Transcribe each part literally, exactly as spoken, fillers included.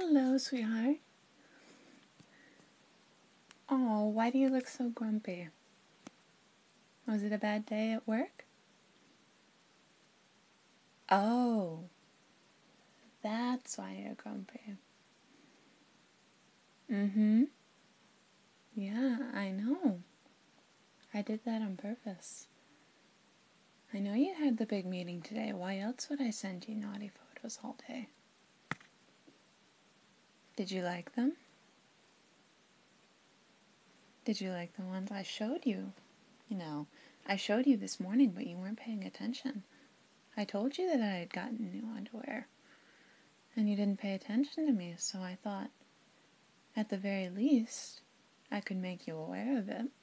Hello, sweetheart. Oh, why do you look so grumpy? Was it a bad day at work? Oh, that's why you're grumpy. Mm-hmm. Yeah, I know. I did that on purpose. I know you had the big meeting today. Why else would I send you naughty photos all day? Did you like them? Did you like the ones I showed you? You know, I showed you this morning, but you weren't paying attention. I told you that I had gotten new underwear, and you didn't pay attention to me, so I thought, at the very least, I could make you aware of it.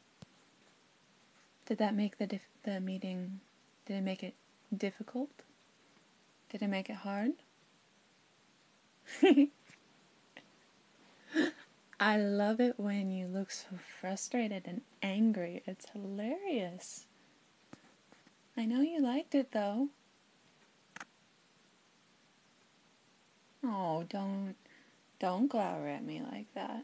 Did that make the dif- the meeting, did it make it difficult? Did it make it hard? I love it when you look so frustrated and angry. It's hilarious. I know you liked it, though. Oh, don't, don't glower at me like that.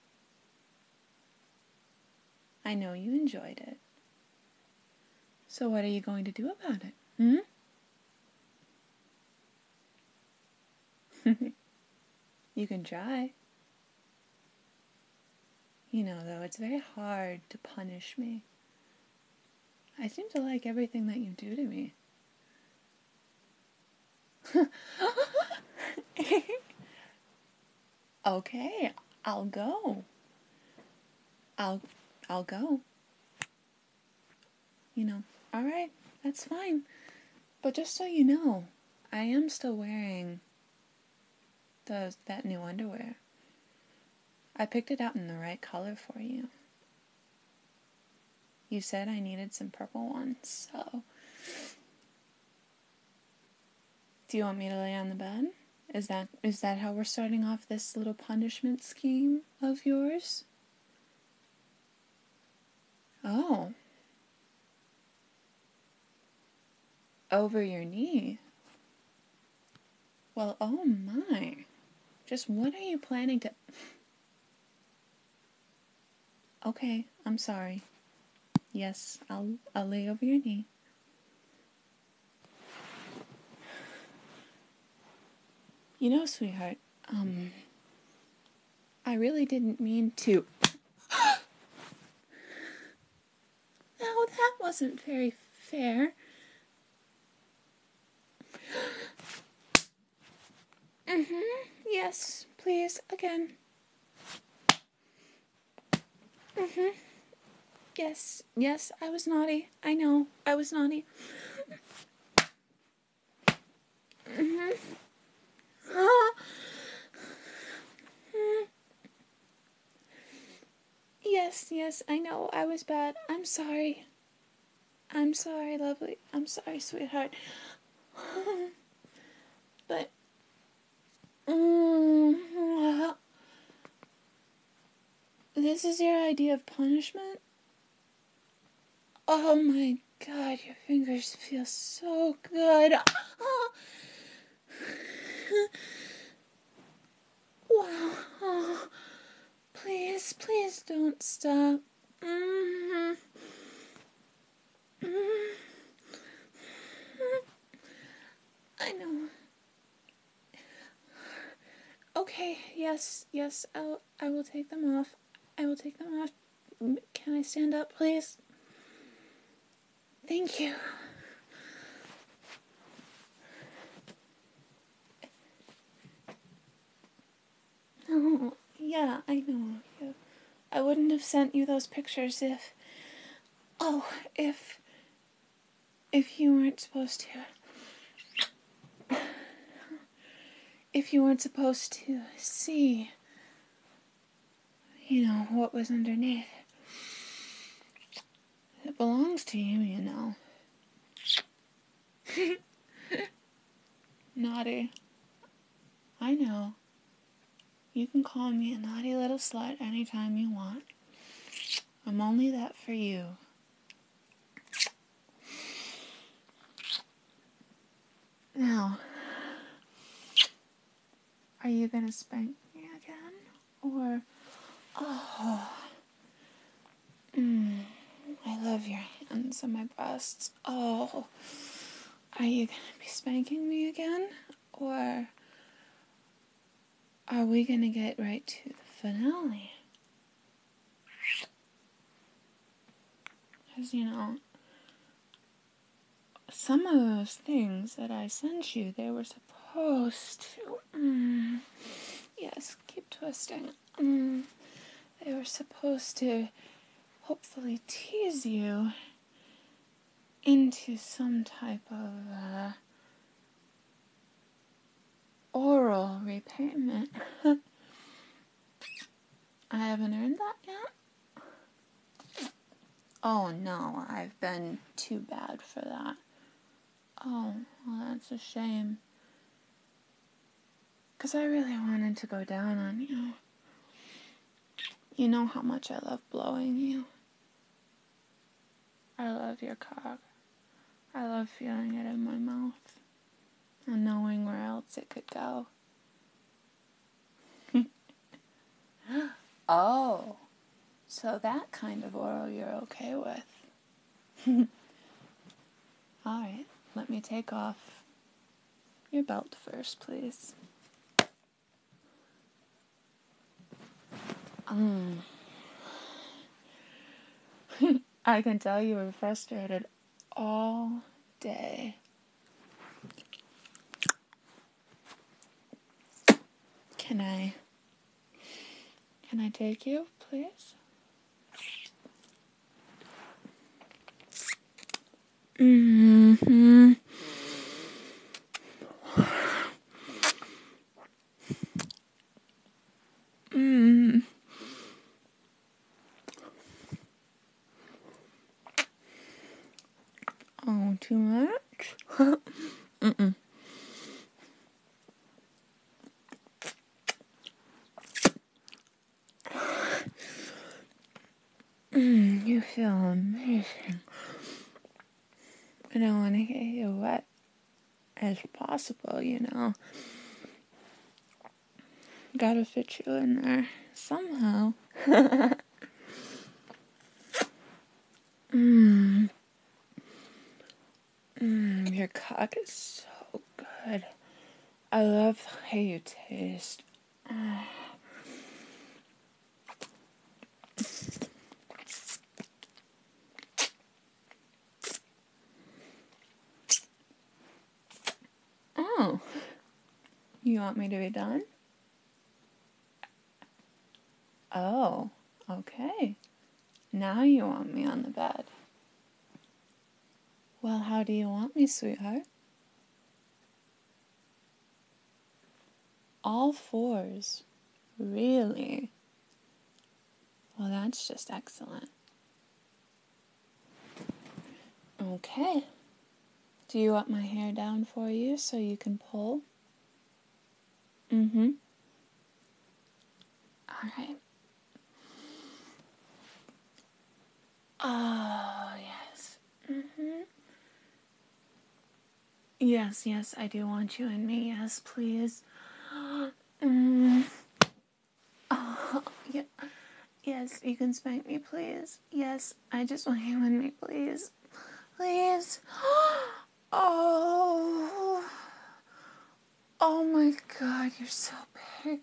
I know you enjoyed it. So what are you going to do about it? Hmm? You can try. You know, though, it's very hard to punish me. I seem to like everything that you do to me. Okay, I'll go. I'll, I'll go. You know, alright, that's fine. But just so you know, I am still wearing those, that new underwear. I picked it out in the right color for you. You said I needed some purple ones, so... Do you want me to lay on the bed? Is that is that how we're starting off this little punishment scheme of yours? Oh. Over your knee? Well, oh my. Just what are you planning to... Okay, I'm sorry. Yes, I'll, I'll lay over your knee. You know, sweetheart, um... I really didn't mean to... No, that wasn't very fair. Mm-hmm. Yes, please, again. Mm-hmm. Yes, yes, I was naughty. I know, I was naughty. Mm-hmm. Yes, yes, I know, I was bad. I'm sorry. I'm sorry, lovely. I'm sorry, sweetheart. But... Mm, this is your idea of punishment? Oh my god, your fingers feel so good. Wow. Oh, please, please don't stop. Mm-hmm. Mm-hmm. I know. Okay, yes, yes, I'll, I will take them off. I will take them off. Can I stand up, please? Thank you. Oh, yeah, I know. Yeah. I wouldn't have sent you those pictures if... Oh, if... If you weren't supposed to... If you weren't supposed to see... You know, what was underneath. It belongs to you, you know. Naughty. I know. You can call me a naughty little slut anytime you want. I'm only that for you. Now, Are you gonna spank me again? Or, oh, mm, I love your hands on my breasts. Oh, are you gonna be spanking me again? Or are we gonna get right to the finale? Because, you know, some of those things that I sent you, they were supposed to, mm, yes, keep twisting, mm, they were supposed to hopefully tease you into some type of uh, oral repayment. I haven't earned that yet? Oh no, I've been too bad for that. Oh, well, that's a shame. Because I really wanted to go down on you. You know how much I love blowing you. I love your cock. I love feeling it in my mouth and knowing where else it could go. Oh, so that kind of oral you're okay with. Alright, let me take off your belt first, please. Um, I can tell you were frustrated all day. Can I, can I take you, please? Mm-hmm. Mm. Oh, too much? Mm-mm. Mm, you feel amazing. I don't want to get you wet as possible, you know. Gotta fit you in there somehow. Mmm. Mmm, your cock is so good. I love the way you taste. Oh. You want me to be done? Oh, okay. Now you want me on the bed. Well, how do you want me, sweetheart? All fours. Really? Well, that's just excellent. Okay. Do you want my hair down for you so you can pull? Mm-hmm. All right. Oh, yes. Mm-hmm. Yes, yes, I do want you in me. Yes, please. Mm. Oh, yeah. Yes, you can spank me, please. Yes, I just want you in me, please. Please. Oh. Oh my God, you're so big.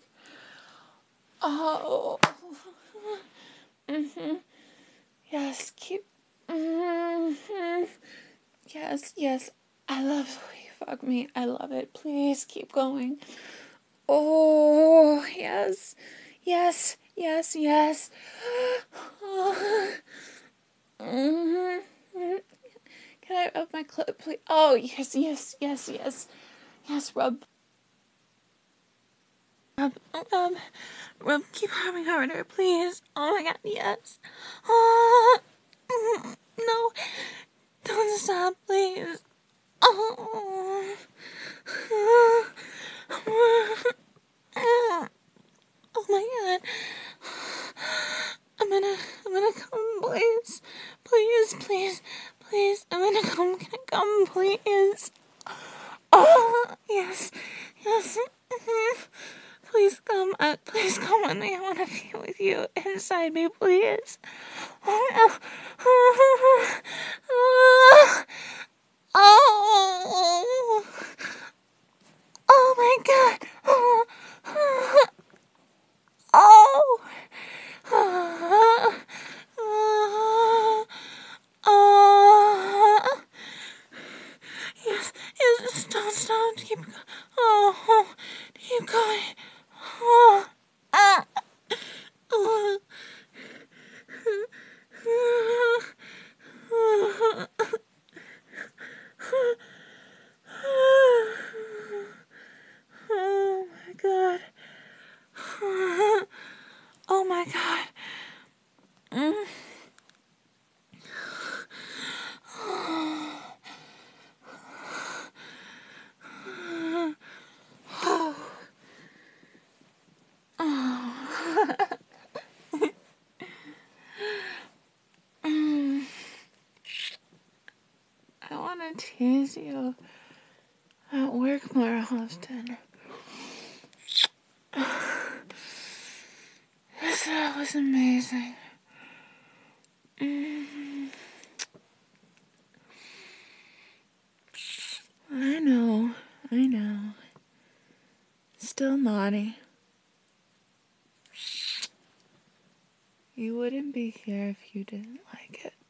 Oh. Mm-hmm. Yes, keep. Mm-hmm. Yes, yes. I love the way you fuck me. I love it. Please keep going. Oh, yes. Yes, yes, yes. Mm-hmm. Can I rub my clit, please? Oh, yes, yes, yes, yes. Yes, rub. Rub, rub, rub. Keep rubbing harder, please. Oh my God, yes. Oh, no, don't stop, please. Oh, oh my God. I'm gonna, I'm gonna come, please. Please, please, please. I'm gonna come. Can I come, please? Oh, yes, yes. Please come, uh, please come with me. I want to be with you inside me, please. Oh, oh, oh, oh my God. Oh, oh, oh, oh. Yes, yes, don't stop, keep going. Oh, keep going. Oh, ah. Oh. Oh my God. Oh my God. Mm. I want to tease you at work more often. That was amazing. Mm. I know, I know. Still naughty. You wouldn't be here if you didn't like it.